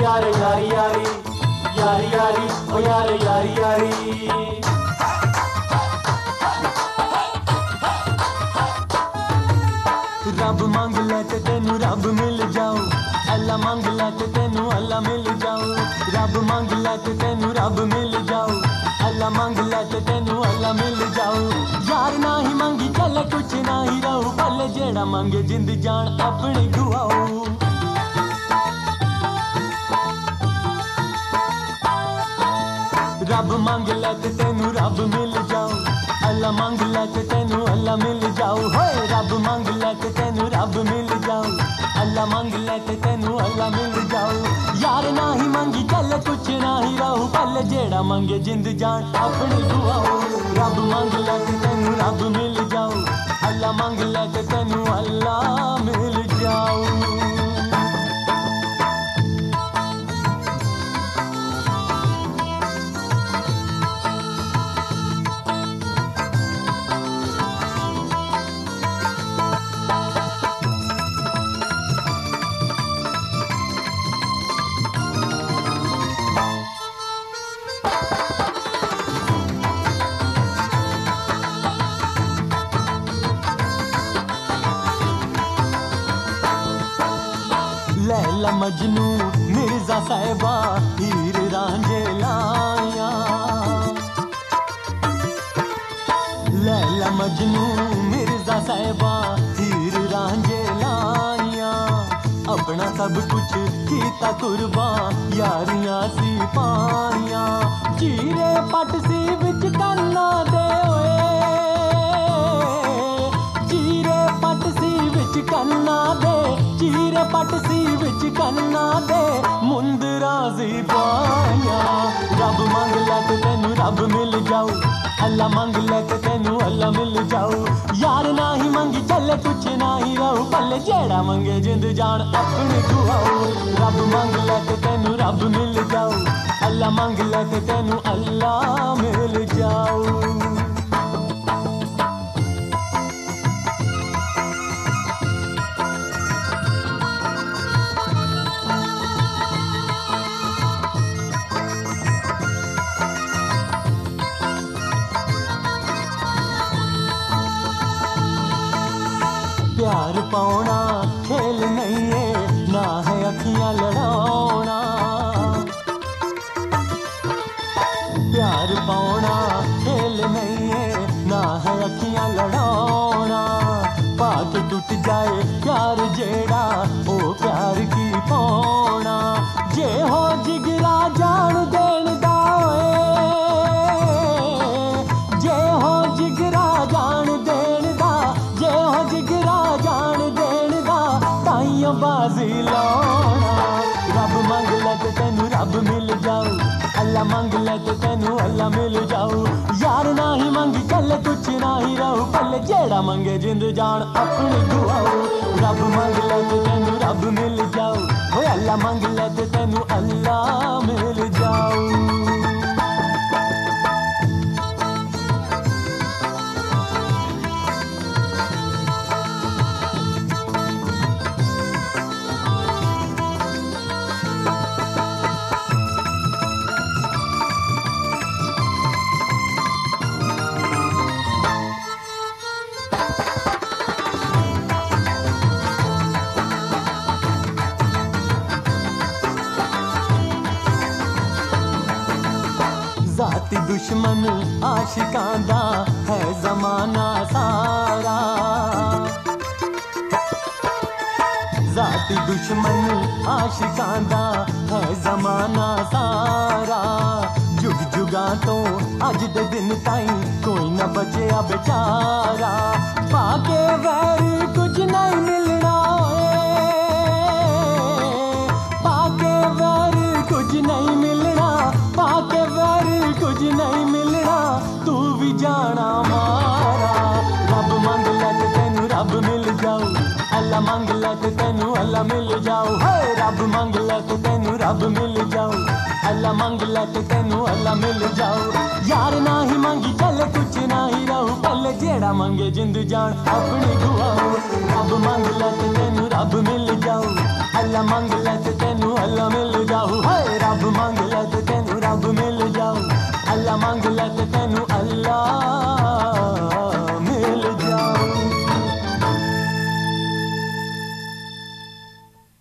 यार यारी यारी यारी यारी ओ यार यारी यारी। रब मंग ले ते तेनू रब मिल जाओ, अल्लाह मंग ले ते तेनू अल्लाह मिल जाओ। रब मंग ले ते तेनू रब मिल जाओ, अल्लाह मंग ले ते तेनू अल्लाह मिल जाओ। यार ना ही मंगी चले कुछ ना ही रहू, पल जेड़ा मंगे जिंद जान अपनी गुआओ। रब मंग ले ते तेनू रब मिल जाओ, अल्लाह मंग ले ते तेनू अल्लाह मिल जाओ। होए रब मंग ले ते तेनू रब मिल जाओ, अल्लाह मंग ले ते तेनू अल्लाह मिल जाओ। यार ना ही मंगी चल कुछ ना ही रहू, पल जेड़ा मंगे जिंद जान अपनी दुआओ। रब मंग ले ते तेनू रब मिल जाओ, अल्लाह मंग ले ते तेनू अल्लाह मिल जाओ। लैला मजनू मिर्जा साहिबा हीर रांझे लाया, लैला मजनू मिर्जा साहिबा हीर रांझे लाया। अपना सब कुछ कीता कुर्बान यारियां सी पाइयां, चीरे पट सी विच करना दे चीरे पट सी विच करना दे, चीरे पट सी विच करना दे मुंदरा सी पाया। रब मंग ले ते तेनू रब मिल जाओ, अल्लाह मंग ले ते तेनू अल्लाह मिल जाओ। यार ना ही मंगी चले कुछ ना ही रहू, पल जेड़ा मंगे जिंद जान अपनी दुआओ। रब मंग ले ते तेनू रब मिल जाओ, अल्लाह मंग ले ते तेनू अल्लाह मिल जाओ। प्यार पाउना खेल नहीं है, ना है अखियां लड़ाउना। प्यार पाउना खेल नहीं है, ना है अखियां लड़ाउना। पाके टूट जाए प्यार जेड़ा ओ प्यार की पाउना। जे हो जिगरा जान देन दा जे हो जिगरा जान देन दा, जे हो जिगरा जान देन दा ताइयों बाजी लाना। रब मंग ले ते तेनू रब मिल जाओ, अल्लाह मंग ले ते तेनू अल्लाह मिल जाओ। यार ना ही मंगी कल कुछ ना ही रहू, पल जेड़ा मंगे जिंद जान अपनी दुआओ। रब मंग ले ते तेनू रब मिल जाओ, ओए अल्लाह मंग ले ते तेनू अल्लाह मिल जाओ। जाती दुश्मन आशिकां दा है जमाना सारा, जाती दुश्मन आशिकां दा है जमाना सारा। जुग जुगां तो अज दे दिन ताईं कोई ना बचया बेचारा। पाके वैर कुछ नहीं मिलना, पाके वैर कुछ नहीं मिलना, पाके वैर कुछ नहीं मिलना, तू भी जाना मारा। रब मंग ले ते तेनू रब मिल जाओ, अल्लाह मंग ले ते तेनू अल्लाह मिल जाओ। हे रब मंग ले ते तेनू रब मिल जाओ, अल्लाह मंग ले ते तेनू अल्लाह मिल जाओ। यार ना ही मंगी चल कुछ ना ही रहू, पल जेड़ा मंगे जिंद जान अपनी दुआओ। रब मंग ले ते तेनू रब मिल जाओ, अल्लाह मंग ले ते तेनू पहला मिल जाऊ है रब मंग